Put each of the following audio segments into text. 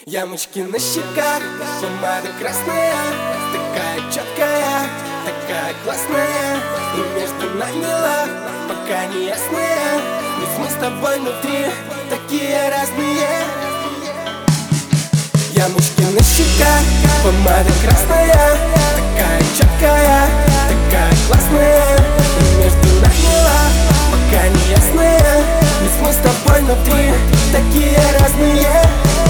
Ямочки на щеках, помада красная, такая четкая, такая классная. И между нами лав, пока не ясная, ведь мы с тобой внутри такие разные. Ямочки на щеках, помада красная, такая четкая, такая классная. И между нами лав, пока не ясная, ведь мы с тобой внутри такие разные.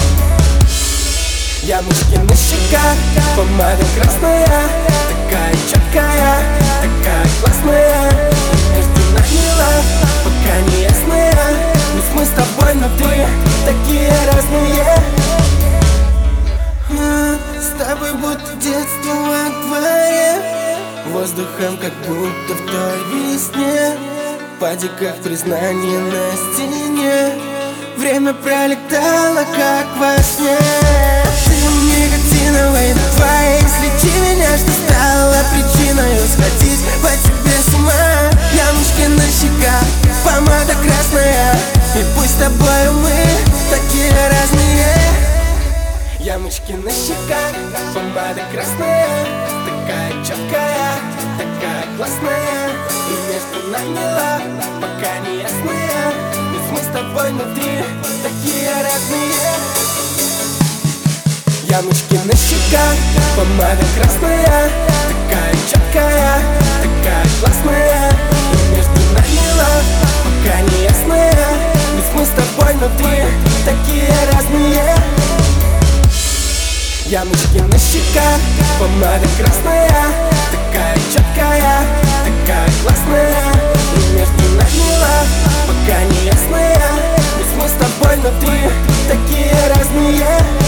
Ямочки на щеках, помада красная, такая четкая, такая классная. Между нами лав, пока не ясная, ведь мы с тобой внутри такие разные. С тобой будто детство во дворе, воздухом как будто в той весне, пади как признание на стене. Время пролетало как во сне. Ты никотиновой давай, слечи меня, что стало причиной сходить по тебе с ума. Ямочки на щеках, помада красная, и пусть с тобой мы такие разные. Ямочки на щеках, помада красная, такая четкая, такая классная. И между нами лав, пока не ясная, ведь мы с тобой внутри такие разные. Ямочки на щеках, помада красная, такая четкая, такая классная. И между нами лав, пока не ясная, ведь мы с тобой внутри такие разные. Ямочки на щеках, помада красная, такая четкая, такая классная. И между нами лав, пока не ясная, ведь мы с тобой внутри такие разные.